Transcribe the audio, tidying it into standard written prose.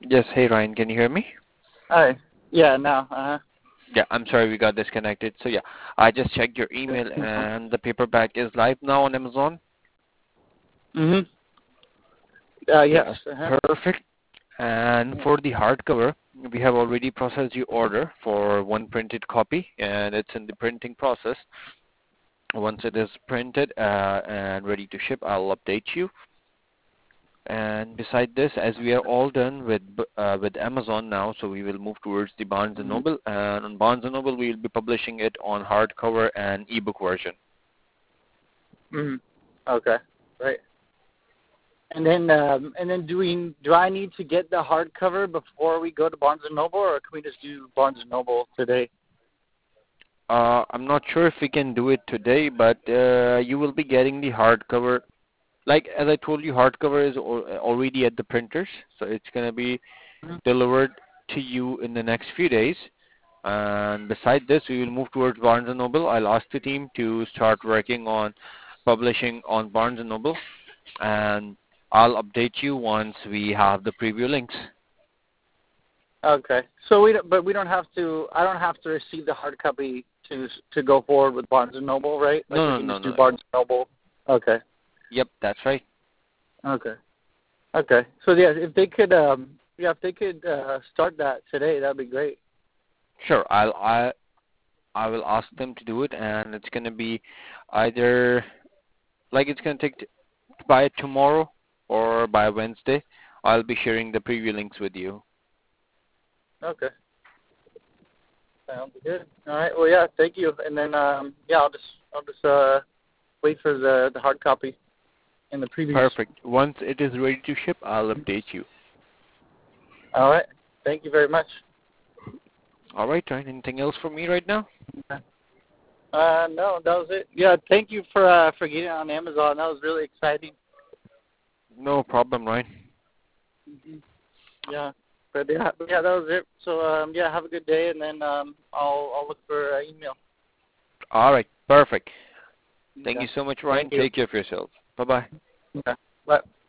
Yes, hey Ryan, can you hear me? Hi. Yeah, now. Yeah, I'm sorry we got disconnected. So yeah, I just checked your email and the paperback is live now on Amazon. Mhm. Yes. Yeah, perfect. And for the hardcover, we have already processed your order for one printed copy, and it's in the printing process. Once it is printed and ready to ship, I'll update you. And beside this, as we are all done with Amazon now, so we will move towards the Barnes and Mhm. Noble. And on Barnes and Noble, we will be publishing it on hardcover and ebook version. Mhm. Okay. Right. And then do I need to get the hardcover before we go to Barnes and Noble, or can we just do Barnes and Noble today? I'm not sure if we can do it today, but you will be getting the hardcover. Like as I told you, hardcover is already at the printers, so it's gonna be Mhm. delivered to you in the next few days. And beside this, we will move towards Barnes and Noble. I'll ask the team to start working on publishing on Barnes and Noble, and I'll update you once we have the preview links. Okay. So we don't have to. I don't have to receive the hard copy to go forward with Barnes and Noble, right? Like we No, can no, just do no, no. Barnes and Noble. Okay. Yep, that's right. Okay. Okay. So yeah, if they could, if they could start that today, that'd be great. Sure, I will ask them to do it, and it's gonna be either like it's gonna take by tomorrow or by Wednesday. I'll be sharing the preview links with you. Okay. Sounds good. All right. Well, yeah. Thank you. And then, I'll just wait for the hard copy and the previews. Perfect. Once it is ready to ship, I'll update you. All right. Thank you very much. All right, Ryan. Anything else for me right now? No, that was it. Yeah. Thank you for getting it on Amazon. That was really exciting. No problem, Ryan. Hmm. Yeah. But yeah, that was it. So yeah, have a good day, and then I'll look for email. All right. Perfect. Thank Okay. you so much, Ryan. Thank you. Take care of yourself. Bye-bye. Okay. Bye.